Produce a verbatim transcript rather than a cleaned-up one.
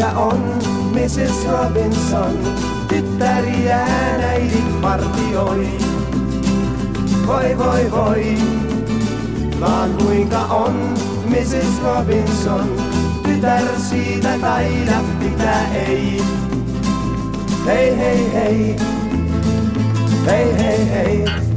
mikä on missis Robinson? Tyttäriään äidit partioi. Voi voi voi, vaan kuinka on missis Robinson? Tytär siitä taida pitää ei. Hei hei hei, hei hei hei.